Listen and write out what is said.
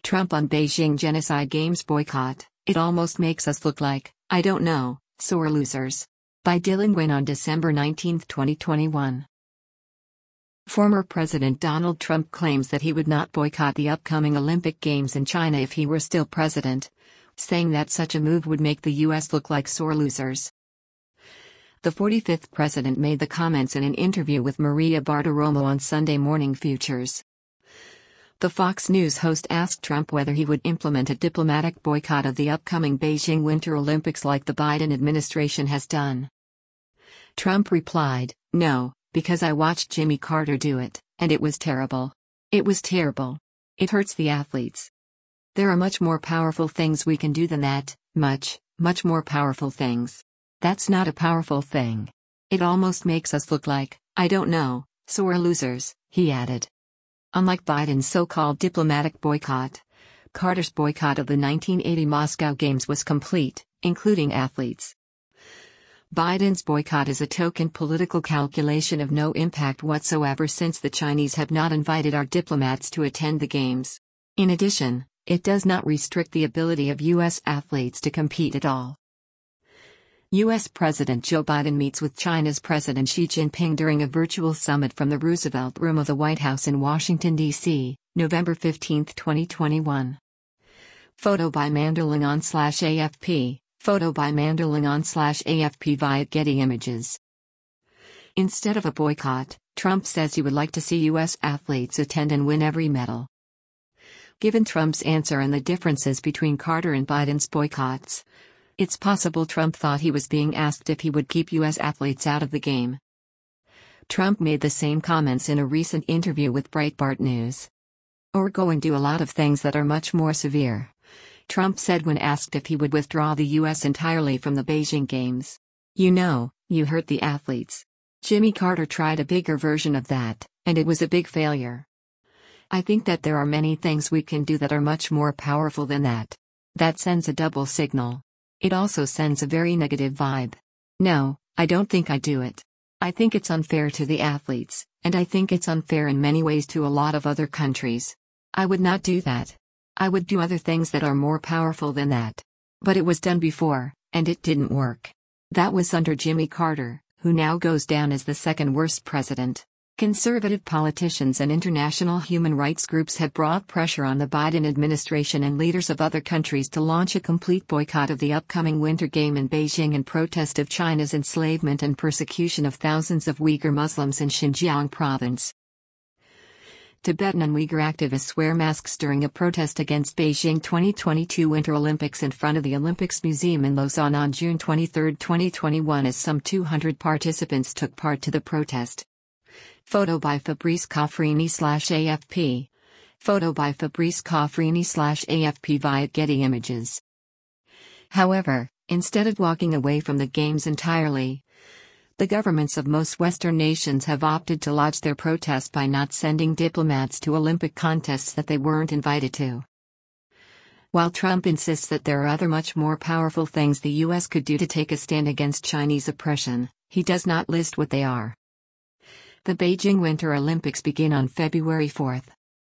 Trump on Beijing Genocide Games boycott, it almost makes us look like, I don't know, sore losers. By Dylan Nguyen on December 19, 2021. Former President Donald Trump claims that he would not boycott the upcoming Olympic Games in China if he were still president, saying that such a move would make the U.S. look like sore losers. The 45th president made the comments in an interview with Maria Bartiromo on Sunday Morning Futures. The Fox News host asked Trump whether he would implement a diplomatic boycott of the upcoming Beijing Winter Olympics like the Biden administration has done. Trump replied, "No, because I watched Jimmy Carter do it, and it was terrible. It was terrible. It hurts the athletes. There are much more powerful things we can do than that, much more powerful things. That's not a powerful thing. It almost makes us look like, I don't know, sore losers," he added. Unlike Biden's so-called diplomatic boycott, Carter's boycott of the 1980 Moscow Games was complete, including athletes. Biden's boycott is a token political calculation of no impact whatsoever since the Chinese have not invited our diplomats to attend the Games. In addition, it does not restrict the ability of U.S. athletes to compete at all. U.S. President Joe Biden meets with China's President Xi Jinping during a virtual summit from the Roosevelt Room of the White House in Washington, D.C., November 15, 2021. Photo by Manderling_AFP, photo by Manderling_AFP via Getty Images. Instead of a boycott, Trump says he would like to see U.S. athletes attend and win every medal. Given Trump's answer and the differences between Carter and Biden's boycotts, it's possible Trump thought he was being asked if he would keep U.S. athletes out of the game. Trump made the same comments in a recent interview with Breitbart News. "We're going to do a lot of things that are much more severe," Trump said when asked if he would withdraw the U.S. entirely from the Beijing Games. You hurt the athletes. Jimmy Carter tried a bigger version of that, and it was a big failure. I think that there are many things we can do that are much more powerful than that. That sends a double signal. It also sends a very negative vibe. No, I don't think I do it. I think it's unfair to the athletes, and I think it's unfair in many ways to a lot of other countries. I would not do that. I would do other things that are more powerful than that. But it was done before, and it didn't work. That was under Jimmy Carter, who now goes down as the second worst president." Conservative politicians and international human rights groups have brought pressure on the Biden administration and leaders of other countries to launch a complete boycott of the upcoming Winter Game in Beijing in protest of China's enslavement and persecution of thousands of Uyghur Muslims in Xinjiang province. Tibetan and Uyghur activists wear masks during a protest against Beijing 2022 Winter Olympics in front of the Olympics Museum in Lausanne on June 23, 2021 as some 200 participants took part to the protest. Photo by Fabrice Caffrini/AFP. Photo by Fabrice Caffrini/AFP via Getty Images. However, instead of walking away from the Games entirely, the governments of most Western nations have opted to lodge their protest by not sending diplomats to Olympic contests that they weren't invited to. While Trump insists that there are other much more powerful things the U.S. could do to take a stand against Chinese oppression, he does not list what they are. The Beijing Winter Olympics begin on February 4.